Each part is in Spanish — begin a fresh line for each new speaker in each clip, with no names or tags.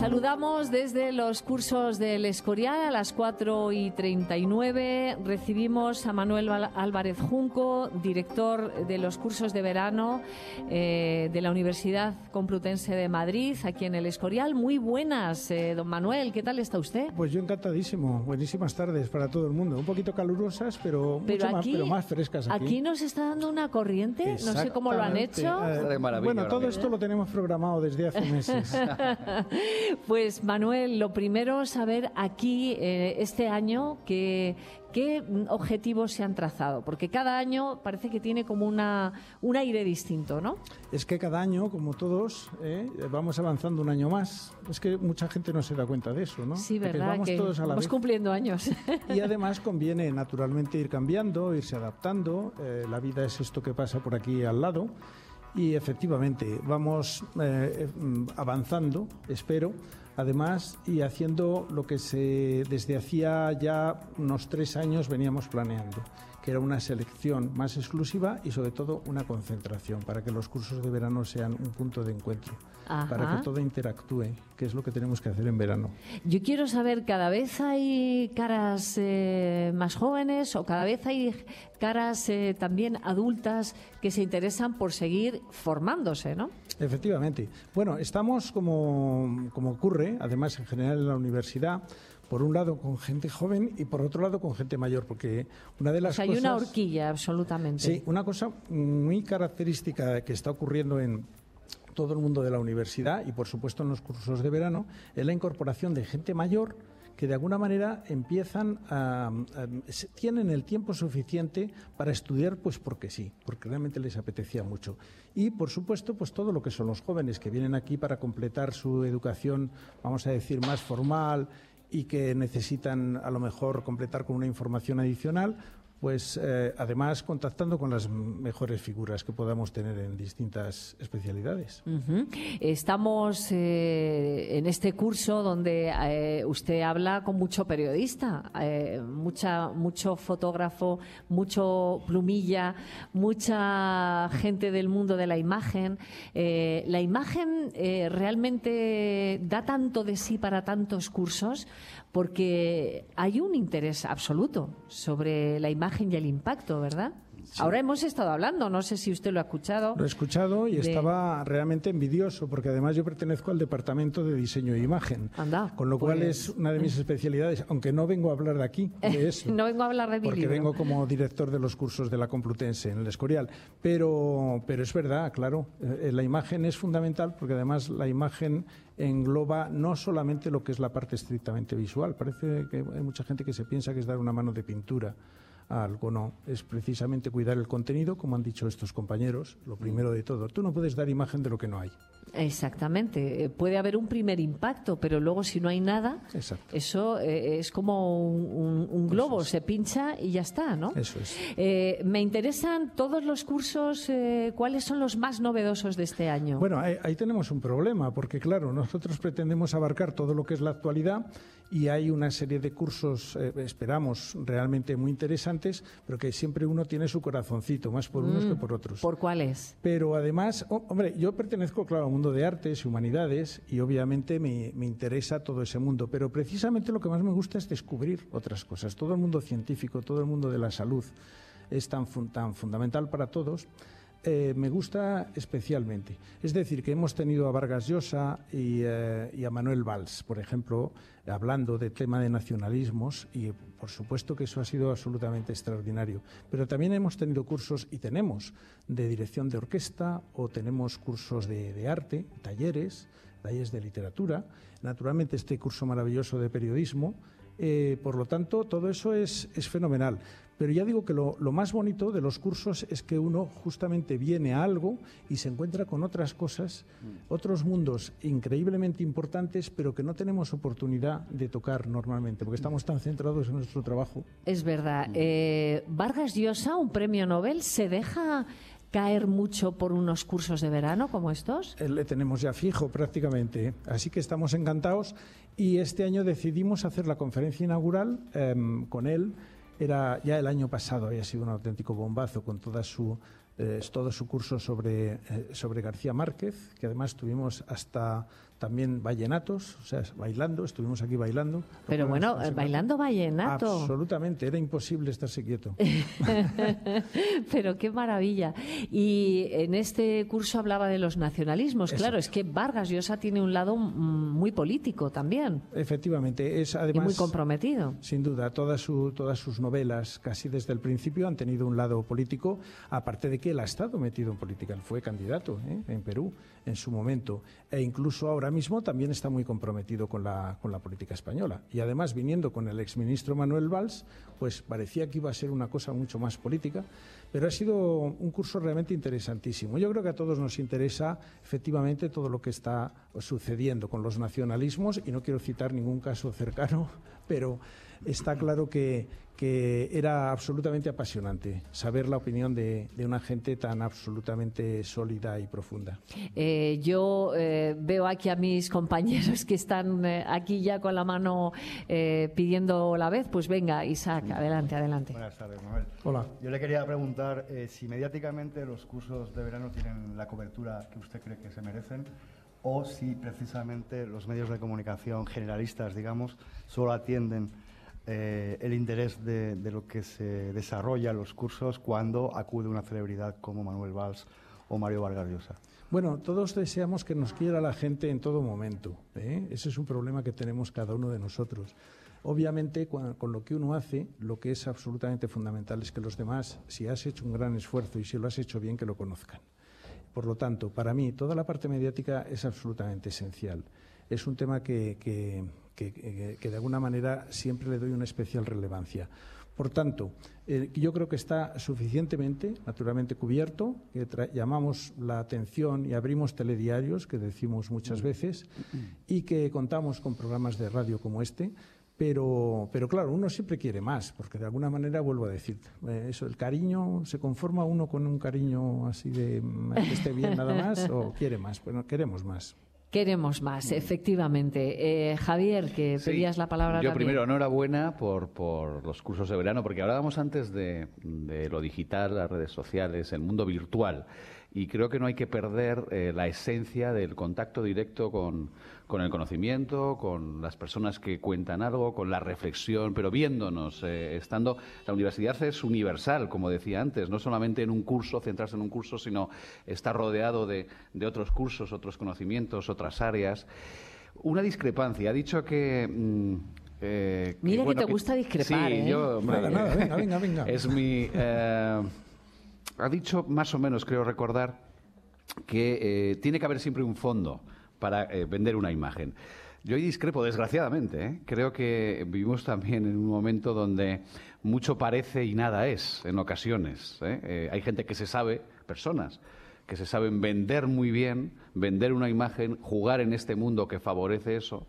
saludamos desde los cursos del Escorial a las 4:39. Recibimos a Manuel Álvarez Junco, director de los cursos de verano de la Universidad Complutense de Madrid, aquí en el Escorial. Muy buenas, don Manuel, ¿qué tal está usted?
Pues yo encantadísimo. Buenísimas tardes para todo el mundo. Un poquito calurosas, pero más frescas aquí.
Aquí nos está dando una corriente, no sé cómo lo han hecho.
Bueno, todo esto lo tenemos programado desde hace meses.
Pues Manuel, lo primero saber aquí este año qué objetivos se han trazado, porque cada año parece que tiene como un aire distinto, ¿no?
Es que cada año, como todos, vamos avanzando un año más. Es que mucha gente no se da cuenta de eso, ¿no?
Sí, verdad, que vamos cumpliendo años.
Y además conviene naturalmente ir cambiando, irse adaptando. La vida es esto que pasa por aquí al lado. Y efectivamente vamos avanzando, espero, además, y haciendo lo que desde hacía ya unos 3 años veníamos planeando, que era una selección más exclusiva y sobre todo una concentración para que los cursos de verano sean un punto de encuentro. Ajá. Para que todo interactúe, que es lo que tenemos que hacer en verano.
Yo quiero saber, ¿cada vez hay caras más jóvenes o cada vez hay caras también adultas que se interesan por seguir formándose, ¿no?
Efectivamente. Bueno, estamos como ocurre, además en general en la universidad, por un lado con gente joven y por otro lado con gente mayor, porque una de las cosas...
Hay una horquilla, absolutamente.
Sí, una cosa muy característica que está ocurriendo en todo el mundo de la universidad y por supuesto en los cursos de verano es la incorporación de gente mayor que de alguna manera tienen el tiempo suficiente para estudiar, pues porque sí, porque realmente les apetecía mucho. Y por supuesto, pues todo lo que son los jóvenes que vienen aquí para completar su educación, vamos a decir, más formal y que necesitan a lo mejor completar con una información adicional, pues además contactando con las mejores figuras que podamos tener en distintas especialidades.
Uh-huh. Estamos en este curso donde usted habla con mucho periodista, mucho fotógrafo, mucho plumilla, mucha gente del mundo de la imagen. La imagen realmente da tanto de sí para tantos cursos porque hay un interés absoluto sobre la imagen y el impacto, ¿verdad? Sí. Ahora hemos estado hablando, no sé si usted lo ha escuchado.
Lo he escuchado y estaba realmente envidioso, porque además yo pertenezco al departamento de diseño e imagen.
Anda,
con lo cual es una de mis especialidades, aunque no vengo a hablar de aquí, de eso.
No vengo a hablar de mi
porque
libro.
Vengo como director de los cursos de la Complutense en el Escorial. Pero es verdad, claro, la imagen es fundamental porque además la imagen engloba no solamente lo que es la parte estrictamente visual. Parece que hay mucha gente que se piensa que es dar una mano de pintura a algo, no. Es precisamente cuidar el contenido, como han dicho estos compañeros, lo primero de todo. Tú no puedes dar imagen de lo que no hay.
Exactamente. Puede haber un primer impacto, pero luego si no hay nada,
exacto,
eso es como un globo, se pincha y ya está, ¿no?
Eso es.
Me interesan todos los cursos. ¿Cuáles son los más novedosos de este año?
Bueno, ahí tenemos un problema, porque claro, nosotros pretendemos abarcar todo lo que es la actualidad y hay una serie de cursos, esperamos, realmente muy interesantes, pero que siempre uno tiene su corazoncito, más por unos que por otros.
¿Por cuáles?
Pero además, hombre, yo pertenezco, claro, al mundo de artes y humanidades y obviamente me interesa todo ese mundo, pero precisamente lo que más me gusta es descubrir otras cosas. Todo el mundo científico, todo el mundo de la salud es tan fundamental para todos. Me gusta especialmente. Es decir, que hemos tenido a Vargas Llosa y a Manuel Valls, por ejemplo, hablando del tema de nacionalismos y por supuesto que eso ha sido absolutamente extraordinario. Pero también hemos tenido cursos y tenemos de dirección de orquesta o tenemos cursos de arte, talleres de literatura, naturalmente este curso maravilloso de periodismo. Por lo tanto, todo eso es fenomenal. Pero ya digo que lo más bonito de los cursos es que uno justamente viene a algo y se encuentra con otras cosas, otros mundos increíblemente importantes, pero que no tenemos oportunidad de tocar normalmente, porque estamos tan centrados en nuestro trabajo.
Es verdad. Vargas Llosa, un premio Nobel, ¿se deja caer mucho por unos cursos de verano como estos?
Le tenemos ya fijo prácticamente, así que estamos encantados y este año decidimos hacer la conferencia inaugural con él. Era ya el año pasado, había sido un auténtico bombazo con toda su Es todo su curso sobre García Márquez, que además tuvimos hasta también vallenatos, o sea, bailando, estuvimos aquí bailando.
Pero bueno, bailando vallenato.
Absolutamente, era imposible estarse quieto.
Pero qué maravilla. Y en este curso hablaba de los nacionalismos. Claro, es que Vargas Llosa tiene un lado muy político también.
Efectivamente, es además...
Y muy comprometido.
Sin duda, todas sus novelas, casi desde el principio, han tenido un lado político, aparte de que él ha estado metido en política. Él fue candidato en Perú en su momento, e incluso ahora mismo también está muy comprometido con la política española. Y además, viniendo con el exministro Manuel Valls, pues parecía que iba a ser una cosa mucho más política, pero ha sido un curso realmente interesantísimo. Yo creo que a todos nos interesa efectivamente todo lo que está sucediendo con los nacionalismos, y no quiero citar ningún caso cercano, pero está claro que era absolutamente apasionante saber la opinión de una gente tan absolutamente sólida y profunda.
Yo veo aquí a mis compañeros que están aquí ya con la mano pidiendo la vez. Pues venga, Isaac, adelante.
Buenas tardes, Manuel.
Hola.
Yo le quería preguntar si mediáticamente los cursos de verano tienen la cobertura que usted cree que se merecen, o si precisamente los medios de comunicación generalistas, digamos, solo atienden el interés de lo que se desarrolla en los cursos cuando acude una celebridad como Manuel Valls o Mario Vargas Llosa.
Bueno, todos deseamos que nos quiera la gente en todo momento, ¿eh? Ese es un problema que tenemos cada uno de nosotros. Obviamente, con lo que uno hace, lo que es absolutamente fundamental es que los demás, si has hecho un gran esfuerzo y si lo has hecho bien, que lo conozcan. Por lo tanto, para mí, toda la parte mediática es absolutamente esencial. Es un tema que de alguna manera siempre le doy una especial relevancia. Por tanto, yo creo que está suficientemente, naturalmente, cubierto, que llamamos la atención y abrimos telediarios, que decimos muchas veces, y que contamos con programas de radio como este. Pero claro, uno siempre quiere más, porque de alguna manera, vuelvo a decir, eso, el cariño, ¿se conforma uno con un cariño así de que esté bien nada más, o quiere más? Bueno, queremos más.
Queremos más, efectivamente. Javier, que pedías la palabra
yo
también.
Primero, enhorabuena por los cursos de verano, porque hablábamos antes de lo digital, las redes sociales, el mundo virtual. Y creo que no hay que perder la esencia del contacto directo con el conocimiento, con las personas que cuentan algo, con la reflexión, pero viéndonos, estando... La universidad es universal, como decía antes, no solamente en un curso, centrarse en un curso, sino estar rodeado de otros cursos, otros conocimientos, otras áreas. Una discrepancia. Ha dicho que...
Mira que te gusta discrepar,
sí,
¿eh?
Yo,
Nada, venga.
Es mi... ha dicho, más o menos, creo recordar, que tiene que haber siempre un fondo para vender una imagen. Yo ahí discrepo, desgraciadamente, ¿eh? Creo que vivimos también en un momento donde mucho parece y nada es, en ocasiones, ¿eh? Hay gente que se sabe, personas, que se saben vender muy bien, vender una imagen, jugar en este mundo que favorece eso.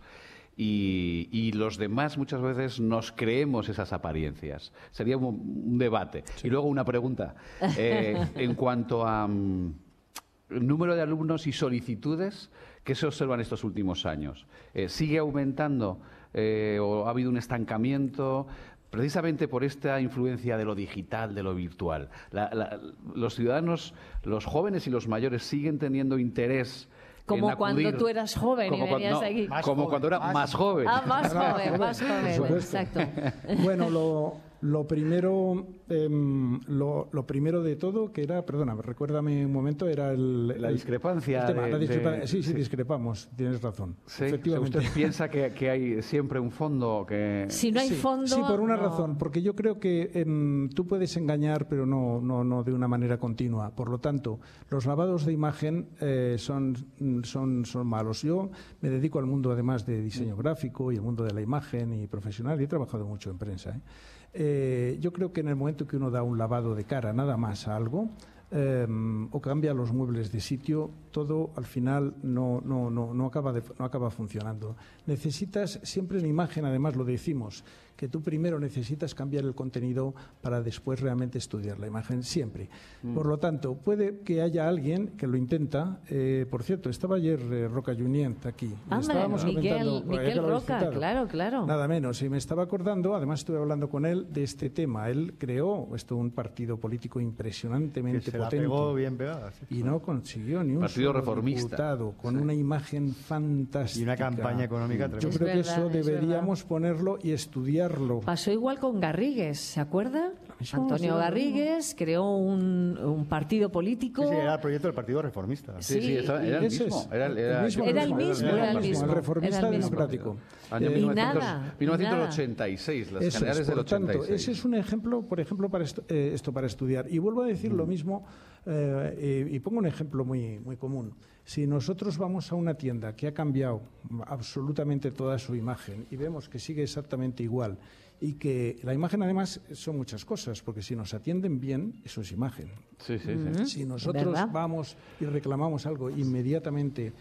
Y los demás muchas veces nos creemos esas apariencias. Sería un debate. Sí. Y luego una pregunta. En cuanto a número de alumnos y solicitudes, ¿qué se observan estos últimos años? ¿Sigue aumentando o ha habido un estancamiento? Precisamente por esta influencia de lo digital, de lo virtual. Los ciudadanos, los jóvenes y los mayores, siguen teniendo interés.
Como cuando tú eras joven y venías aquí.
Como cuando era más joven.
Ah, más joven, exacto.
Bueno, lo primero de todo, que era, perdona, recuérdame un momento, era la
discrepancia.
Sí, discrepamos, tienes razón.
Sí,
efectivamente.
¿Usted piensa que hay siempre un fondo?
Si no hay fondo...
Sí, por una razón, porque yo creo que tú puedes engañar, pero no de una manera continua. Por lo tanto, los lavados de imagen son malos. Yo me dedico al mundo, además, de diseño gráfico y el mundo de la imagen y profesional, y he trabajado mucho en prensa, yo creo que en el momento que uno da un lavado de cara nada más a algo, o cambia los muebles de sitio, todo al final no acaba funcionando. Necesitas siempre en imagen, además lo decimos, que tú primero necesitas cambiar el contenido para después realmente estudiar la imagen, siempre. Por lo tanto, puede que haya alguien que lo intenta. Por cierto, estaba ayer Roca Junyent aquí.
Estábamos Miguel Roca, claro.
Nada menos, y me estaba acordando, además estuve hablando con él de este tema. Él creó un partido político impresionantemente
la pegó bien pegada. Sí.
Y no consiguió ni un
Partido
solo
Reformista.
diputado, con una imagen fantástica.
Y una campaña económica
Yo
tremenda.
creo que
verdad,
eso
es
deberíamos ponerlo y estudiarlo.
Pasó igual con Garrigues, ¿se acuerda?
mismo,
Antonio
sí,
Garrigues creó un partido político.
Sí, sí, era el proyecto del Partido Reformista.
Sí,
Sí,
era el
ese
mismo.
es.
Era
Era el mismo.
El reformista
Era el mismo.
democrático.
Año
Y
1900,
nada,
1986, las
Eso
generales
es,
del
por tanto,
86.
ese es un ejemplo, por ejemplo, para esto para estudiar. Y vuelvo a decir lo mismo, y pongo un ejemplo muy, muy común. Si nosotros vamos a una tienda que ha cambiado absolutamente toda su imagen y vemos que sigue exactamente igual y que la imagen además son muchas cosas, porque si nos atienden bien, eso es imagen.
Sí, sí, sí.
Si nosotros
¿Verdad?
vamos y reclamamos algo, inmediatamente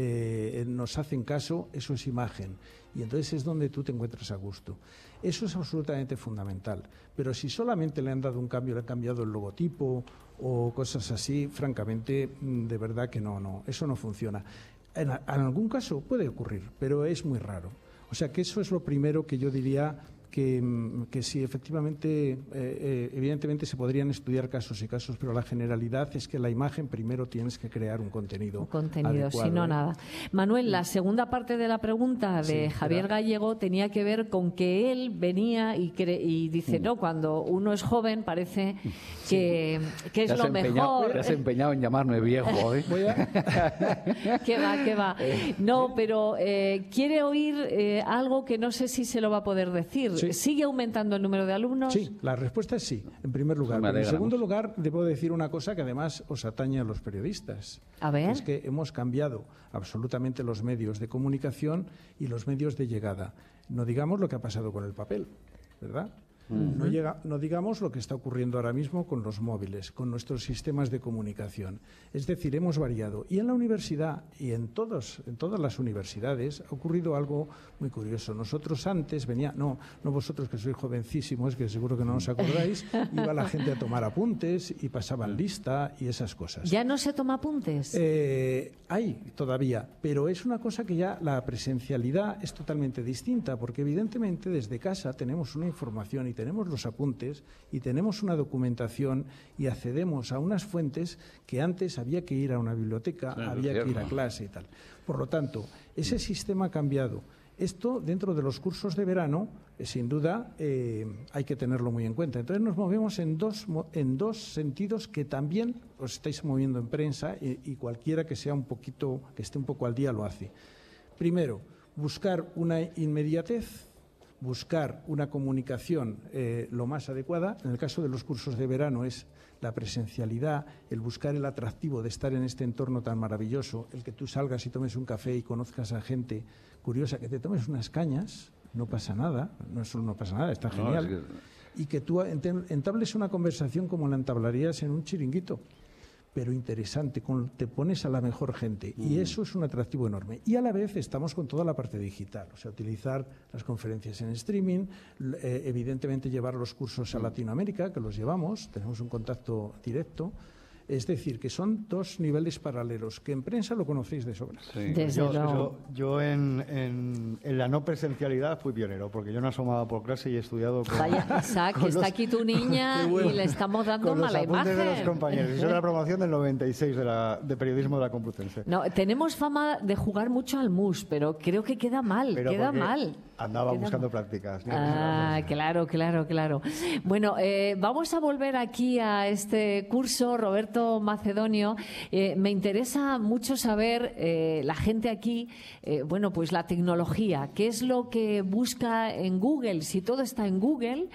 nos hacen caso, eso es imagen. Y entonces es donde tú te encuentras a gusto. Eso es absolutamente fundamental. Pero si solamente le han dado un cambio, le han cambiado el logotipo o cosas así, francamente, de verdad que no, eso no funciona. En algún caso puede ocurrir, pero es muy raro. O sea que eso es lo primero que yo diría que sí, efectivamente, evidentemente se podrían estudiar casos y casos, pero la generalidad es que la imagen primero tienes que crear un contenido.
Un contenido,
adecuado,
si no
¿eh?
nada. Manuel, la segunda parte de la pregunta de
Sí,
Javier
era-
Gallego tenía que ver con que él venía y dice, no, cuando uno es joven parece que es lo mejor.
Te has empeñado en llamarme viejo, ¿eh?
Voy a-
Que va. No, pero quiere oír algo que no sé si se lo va a poder decir.
Sí.
¿Sigue aumentando el número de alumnos?
Sí, la respuesta es sí, en primer lugar.
Me
Pero en
alegra
segundo
mucho.
lugar, debo decir una cosa que además os atañe a los periodistas.
A ver.
Es que hemos cambiado absolutamente los medios de comunicación y los medios de llegada. No digamos lo que ha pasado con el papel, ¿verdad? No digamos lo que está ocurriendo ahora mismo con los móviles, con nuestros sistemas de comunicación. Es decir, hemos variado. Y en la universidad y en todas las universidades ha ocurrido algo muy curioso. Nosotros antes no vosotros que sois jovencísimos, que seguro que no os acordáis, iba la gente a tomar apuntes y pasaban lista y esas cosas.
¿Ya no se toma apuntes?
Hay todavía, pero es una cosa que ya la presencialidad es totalmente distinta, porque evidentemente desde casa tenemos una información y tenemos los apuntes y tenemos una documentación y accedemos a unas fuentes que antes había que ir a una biblioteca,
Claro,
había que ir a
cierto.
clase y tal. Por lo tanto, ese sistema ha cambiado. Esto, dentro de los cursos de verano, sin duda, hay que tenerlo muy en cuenta. Entonces nos movemos en dos sentidos que también os estáis moviendo en prensa y cualquiera que esté un poco al día lo hace. Primero, buscar una inmediatez, buscar una comunicación lo más adecuada. En el caso de los cursos de verano es la presencialidad, el buscar el atractivo de estar en este entorno tan maravilloso, el que tú salgas y tomes un café y conozcas a gente curiosa, que te tomes unas cañas, no pasa nada, no pasa nada, está
No,
genial.
es
Y que tú entables una conversación como la entablarías en un chiringuito, pero interesante, te pones a la mejor gente y eso es un atractivo enorme. Y a la vez estamos con toda la parte digital, o sea, utilizar las conferencias en streaming, evidentemente llevar los cursos a Latinoamérica, que los llevamos, tenemos un contacto directo. Es decir, que son dos niveles paralelos, que en prensa lo conocéis de sobra.
Sí.
Desde luego.
Yo en la no presencialidad fui pionero, porque yo no asomaba por clase y he estudiado con...
Vaya, Isaac, que está aquí tu niña
Qué bueno.
y le estamos dando
con los
mala
apuntes de los
imagen.
compañeros. Y soy de la promoción del 96 de periodismo de la Complutense.
No, tenemos fama de jugar mucho al mus, pero creo que queda mal,
Pero
queda
porque
mal.
Andaba
Queda
buscando
mal.
prácticas.
Ah, claro. Bueno, vamos a volver aquí a este curso, Roberto Macedonio. Me interesa mucho saber, la gente aquí, bueno, pues la tecnología, ¿qué es lo que busca en Google? Si todo está en Google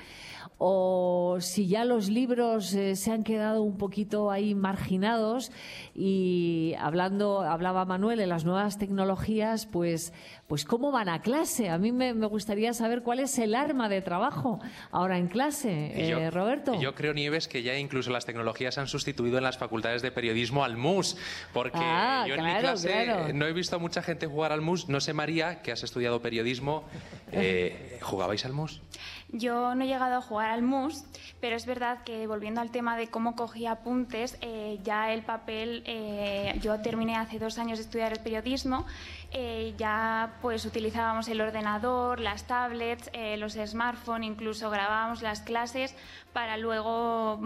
o si ya los libros se han quedado un poquito ahí marginados y hablaba Manuel de las nuevas tecnologías, pues cómo van a clase. A mí me gustaría saber cuál es el arma de trabajo ahora en clase, Roberto.
Yo creo, Nieves, que ya incluso las tecnologías han sustituido en las facultades de periodismo al MUS, porque yo en mi clase no he visto a mucha gente jugar al MUS. No sé, María, que has estudiado periodismo, ¿Jugabais al mus?
Yo no he llegado a jugar al mus, pero es verdad que, volviendo al tema de cómo cogía apuntes, ya el papel, yo terminé hace 2 años de estudiar el periodismo, ya pues utilizábamos el ordenador, las tablets, los smartphones, incluso grabábamos las clases para luego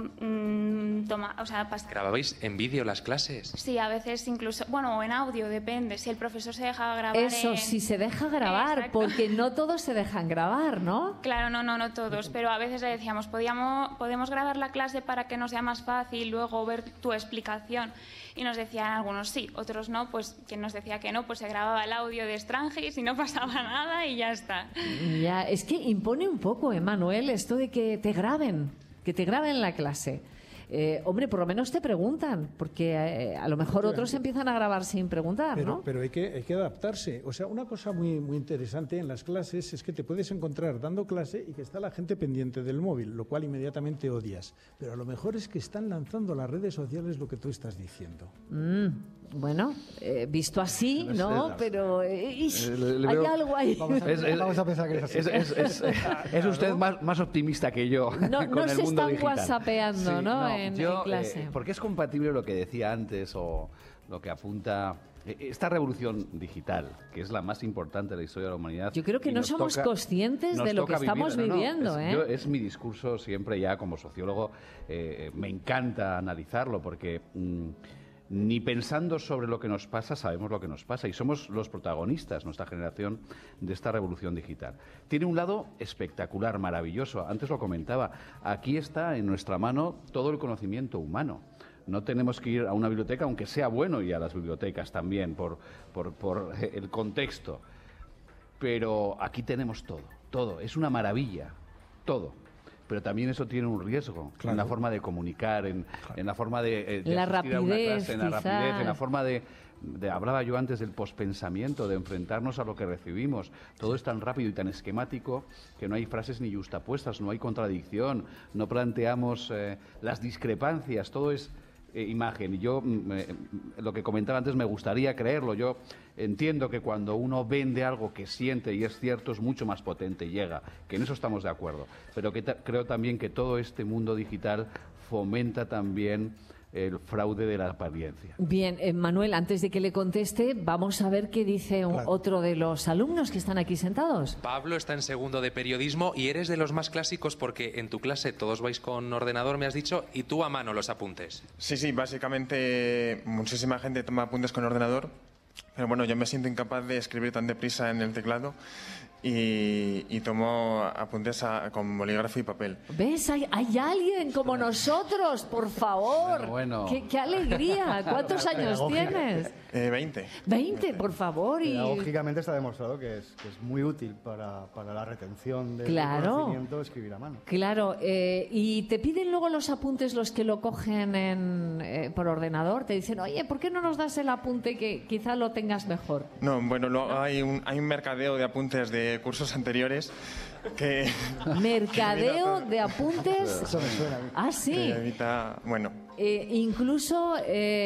¿Grababais en vídeo las clases?
Sí, a veces incluso, bueno, o en audio, depende, si el profesor se deja grabar.
Eso, si se deja grabar,
Exacto.
porque no todos se dejan grabar, ¿no?
Claro, no todos, pero a veces le decíamos, podemos grabar la clase para que nos sea más fácil luego ver tu explicación. Y nos decían algunos sí, otros no, pues quien nos decía que no, pues se grababa el audio de Strangis y no pasaba nada y ya está.
Ya, es que impone un poco, Manuel, esto de que te graben la clase. Hombre, por lo menos te preguntan, porque a lo mejor otros empiezan a grabar sin preguntar, ¿no?
Pero hay que adaptarse. O sea, una cosa muy, muy interesante en las clases es que te puedes encontrar dando clase y que está la gente pendiente del móvil, lo cual inmediatamente odias. Pero a lo mejor es que están lanzando a las redes sociales lo que tú estás diciendo.
Bueno, visto así, ¿no? Pero hay
veo-
algo ahí.
Vamos a pensar que es así.
Es usted más optimista que yo
No
con el
se
mundo
están
digital.
whatsappeando,
Sí,
¿no? En clase.
Porque es compatible lo que decía antes o lo que apunta esta revolución digital, que es la más importante de la historia de la humanidad.
Yo creo que
y
no
nos
somos conscientes
nos
de lo que
toca
estamos
vivir,
viviendo,
es mi discurso siempre ya como sociólogo. Me encanta analizarlo porque ni pensando sobre lo que nos pasa sabemos lo que nos pasa y somos los protagonistas, nuestra generación, de esta revolución digital. Tiene un lado espectacular, maravilloso. Antes lo comentaba. Aquí está en nuestra mano todo el conocimiento humano. No tenemos que ir a una biblioteca, aunque sea bueno ir a las bibliotecas también, por el contexto. Pero aquí tenemos todo. Es una maravilla, todo. Pero también eso tiene un riesgo, en la forma de comunicar, en la forma de
la
asistir a una
rapidez,
clase, en la
quizás.
rapidez, en la forma de hablaba yo antes del pospensamiento, de enfrentarnos a lo que recibimos. Todo es tan rápido y tan esquemático que no hay frases ni justapuestas, no hay contradicción, no planteamos las discrepancias, todo es imagen. Y yo, lo que comentaba antes, me gustaría creerlo. Yo entiendo que cuando uno vende algo que siente y es cierto, es mucho más potente y llega, que en eso estamos de acuerdo. Pero creo también que todo este mundo digital fomenta también el fraude de la apariencia.
Bien, Manuel, antes de que le conteste, vamos a ver qué dice otro de los alumnos que están aquí sentados.
Pablo está en segundo de periodismo y eres de los más clásicos porque en tu clase todos vais con ordenador, me has dicho, y tú a mano los apuntes.
Sí, básicamente muchísima gente toma apuntes con ordenador, pero bueno, yo me siento incapaz de escribir tan deprisa en el teclado y tomo apuntes con bolígrafo y papel.
¿Ves? Hay alguien como nosotros, por favor.
Bueno.
¡Qué alegría! ¿Cuántos años tienes?
20.
20, por favor.
Pedagógicamente está demostrado que es muy útil para la retención del conocimiento escribir a mano.
Claro, y te piden luego los apuntes los que lo cogen por ordenador. Te dicen, oye, ¿por qué no nos das el apunte que quizá lo tengas mejor?
No, bueno, hay un mercadeo de apuntes de cursos anteriores que...
¿Mercadeo de apuntes?
Eso me suena.
Ah, sí.
que evita, bueno,
Incluso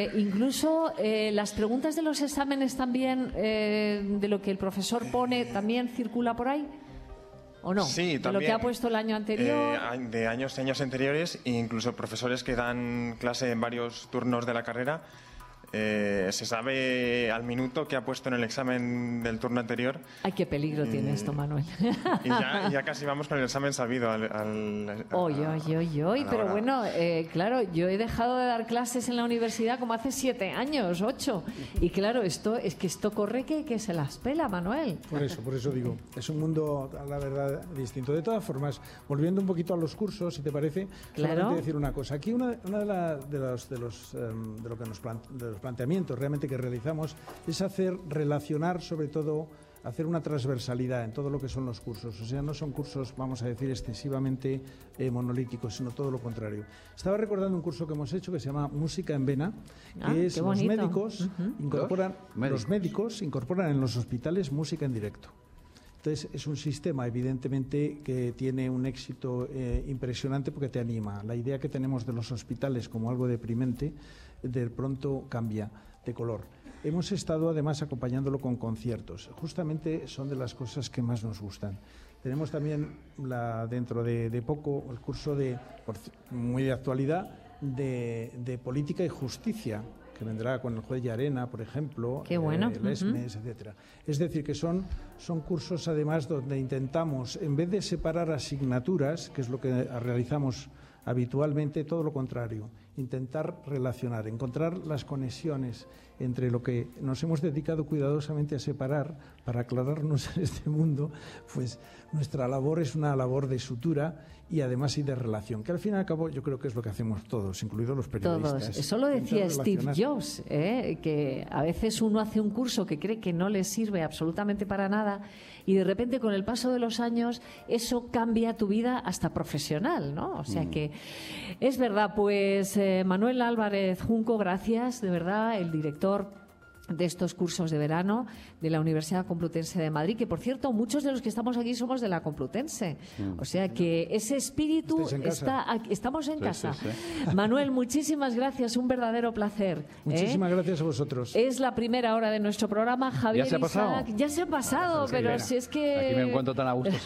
las preguntas de los exámenes también, de lo que el profesor pone, ¿también circula por ahí? ¿O no?
Sí,
¿De
también.
lo que ha puesto el año anterior?
De años anteriores e incluso profesores que dan clase en varios turnos de la carrera. Se sabe al minuto qué ha puesto en el examen del turno anterior.
Ay, qué peligro tiene esto, Manuel.
Y ya casi vamos con el examen sabido.
Pero bueno, claro, yo he dejado de dar clases en la universidad como hace 7 años, 8. Y claro, esto corre que se las pela, Manuel.
Por eso digo, es un mundo, la verdad, distinto. De todas formas, volviendo un poquito a los cursos, si te parece, solamente decir una cosa. Aquí una de lo que nos de los planteamientos realmente que realizamos es relacionar, sobre todo, hacer una transversalidad en todo lo que son los cursos. O sea, no son cursos, vamos a decir, excesivamente monolíticos, sino todo lo contrario. Estaba recordando un curso que hemos hecho que se llama Música en Vena, que es los médicos incorporan en los hospitales música en directo. Entonces, es un sistema, evidentemente, que tiene un éxito impresionante porque te anima. La idea que tenemos de los hospitales como algo deprimente, de pronto cambia de color. hemos estado además acompañándolo con conciertos. Justamente son de las cosas que más nos gustan. Tenemos también dentro de poco el curso muy de actualidad de política y justicia, que vendrá con el juez Llarena, por ejemplo,
Qué bueno.
el ESMES, etcétera. Es decir, que son cursos además donde intentamos, en vez de separar asignaturas, que es lo que realizamos habitualmente, todo lo contrario, intentar relacionar, encontrar las conexiones entre lo que nos hemos dedicado cuidadosamente a separar para aclararnos en este mundo. Pues nuestra labor es una labor de sutura y además y de relación, que al fin y al cabo yo creo que es lo que hacemos todos, incluidos los periodistas.
Todos. Eso lo decía Steve Jobs, que a veces uno hace un curso que cree que no le sirve absolutamente para nada y de repente con el paso de los años eso cambia tu vida hasta profesional, ¿no? O sea que es verdad. Pues Manuel Álvarez Junco, gracias, de verdad, el director de estos cursos de verano de la Universidad Complutense de Madrid, que por cierto muchos de los que estamos aquí somos de la Complutense, o sea que ese espíritu está aquí, estamos en casa. Sí. Manuel, muchísimas gracias, un verdadero placer.
Muchísimas gracias a vosotros.
Es la primera hora de nuestro programa. Javier
¿Ya se ha pasado?
Isaac, ya se ha pasado, pero si es que
aquí me encuentro tan a gusto